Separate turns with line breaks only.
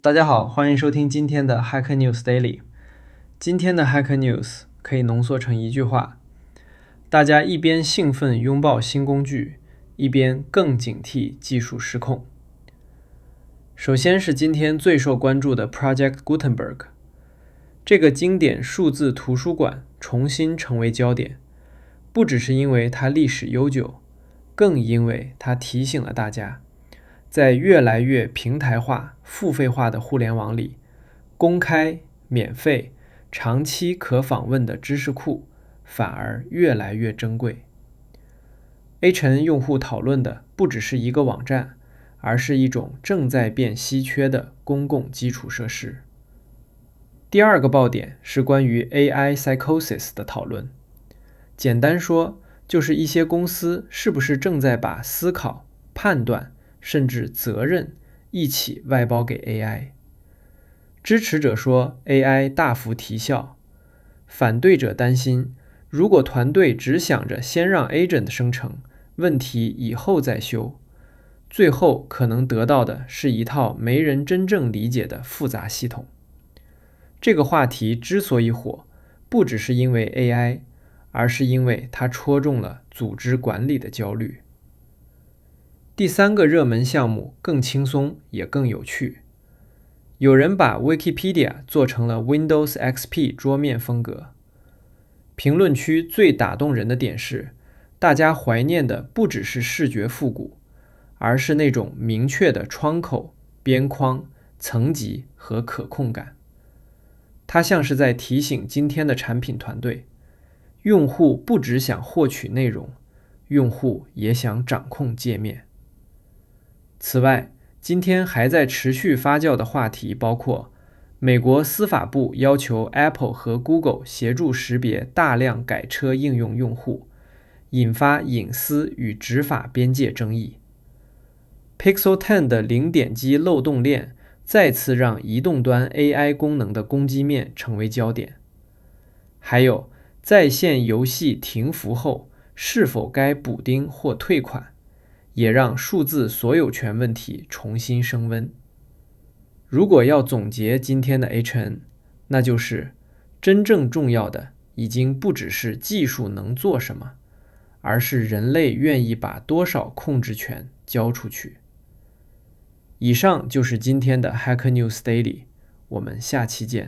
大家好，欢迎收听今天的 Hacker News Daily。今天的 Hacker News 可以浓缩成一句话：大家一边兴奋拥抱新工具，一边更警惕技术失控。首先是今天最受关注的 Project Gutenberg， 这个经典数字图书馆重新成为焦点，不只是因为它历史悠久，更因为它提醒了大家，在越来越平台化、付费化的互联网里，公开、免费、长期可访问的知识库反而越来越珍贵。A 用户讨论的不只是一个网站，而是一种正在变稀缺的公共基础设施。第二个爆点是关于 AI psychosis 的讨论。简单说，就是一些公司是不是正在把思考、判断甚至责任一起外包给 AI。 支持者说 AI 大幅提效，反对者担心，如果团队只想着先让 agent 生成，问题以后再修，最后可能得到的是一套没人真正理解的复杂系统。这个话题之所以火，不只是因为 AI， 而是因为它戳中了组织管理的焦虑。第三个热门项目更轻松也更有趣，有人把 Wikipedia 做成了 Windows XP 桌面风格。评论区最打动人的点是，大家怀念的不只是视觉复古，而是那种明确的窗口、边框、层级和可控感。它像是在提醒今天的产品团队，用户不只想获取内容，用户也想掌控界面。此外，今天还在持续发酵的话题包括美国司法部要求 Apple 和 Google 协助识别大量改车应用用户，引发隐私与执法边界争议。Pixel 10的零点击漏洞链再次让移动端 AI 功能的攻击面成为焦点。还有，在线游戏停服后，是否该补丁或退款，也让数字所有权问题重新升温。如果要总结今天的 HN， 那就是真正重要的已经不只是技术能做什么，而是人类愿意把多少控制权交出去。以上就是今天的 Hacker News Daily， 我们下期见。